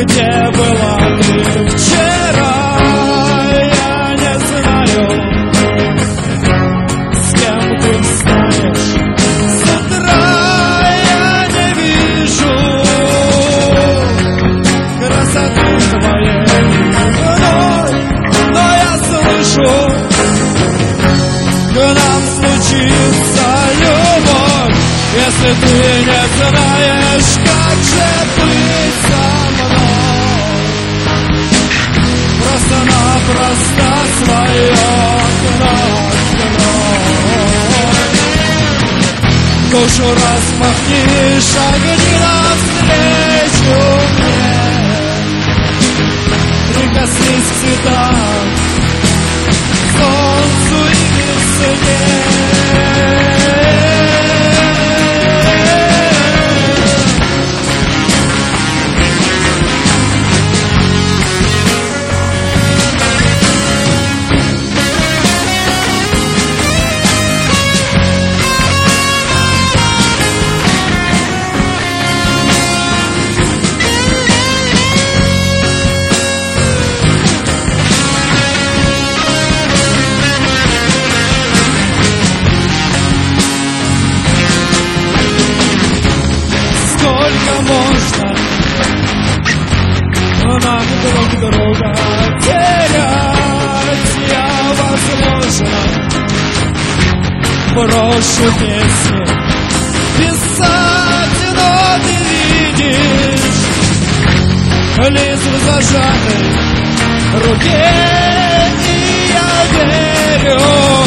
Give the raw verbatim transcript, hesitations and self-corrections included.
где была ты вчера? Я не знаю, с кем ты встанешь с утра. Я не вижу красоты твоей, но, но я слышу, к нам случится любовь. Если ты не знаешь, как же быть со мной, просто-напросто свое окно открой. Душу распахни, шагни навстречу мне, прикоснись к цветам, солнцу и весне. Сколько можно нам друг друга терять? Я, возможно, брошу песни писать, но ты видишь лист в зажатой руке, и я верю.